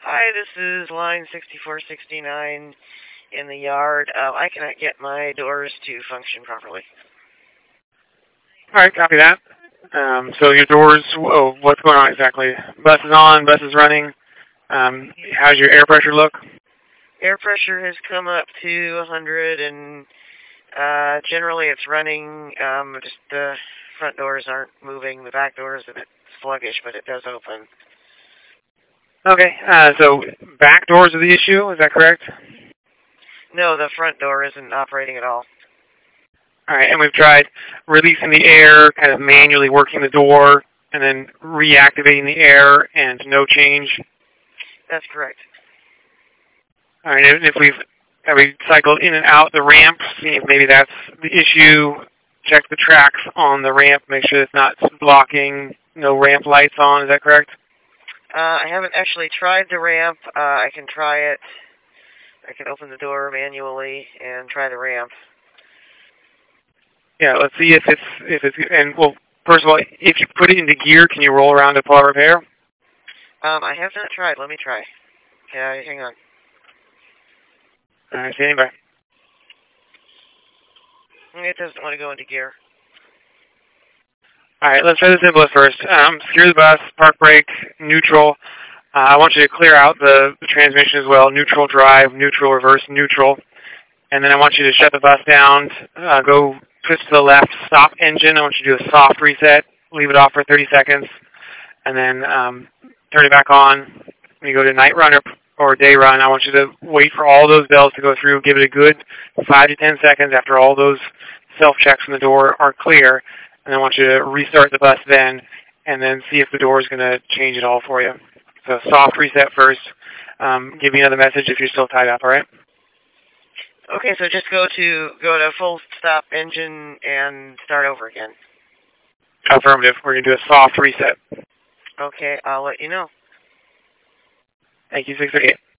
Hi, this is line 6469 in the yard. I cannot get my doors to function properly. All right, copy that. So your doors, what's going on exactly? Bus is on, bus is running. How's your air pressure look? Air pressure has come up to 100, and generally it's running. Just the front doors aren't moving. The back door is a bit sluggish, but it does open. Okay, so back doors are the issue, is that correct? No, the front door isn't operating at all. All right, and we've tried releasing the air, kind of manually working the door, and then reactivating the air, and no change. That's correct. All right, and if have we cycled in and out the ramp, see if maybe that's the issue. Check the tracks on the ramp, make sure it's not blocking, no ramp lights on, is that correct? I haven't actually tried the ramp. I can try it. I can open the door manually and try the ramp. Yeah, let's see if it's and well, first of all, if you put it into gear, can you roll around to pull repair? I have not tried. Let me try. Okay, hang on. All right, standing by. It doesn't want to go into gear. All right, let's try the simplest first. Secure the bus, park brake, neutral. I want you to clear out the transmission as well, neutral drive, neutral reverse, neutral. And then I want you to shut the bus down, go twist to the left, stop engine. I want you to do a soft reset, leave it off for 30 seconds, and then turn it back on. When you go to night run or day run, I want you to wait for all those bells to go through, give it a good 5 to 10 seconds after all those self-checks from the door are clear. And I want you to restart the bus then, and then see if the door is going to change it all for you. So soft reset first. Give me another message if you're still tied up, all right? Okay, so just go to full stop engine and start over again. Affirmative. We're going to do a soft reset. Okay, I'll let you know. Thank you, 638.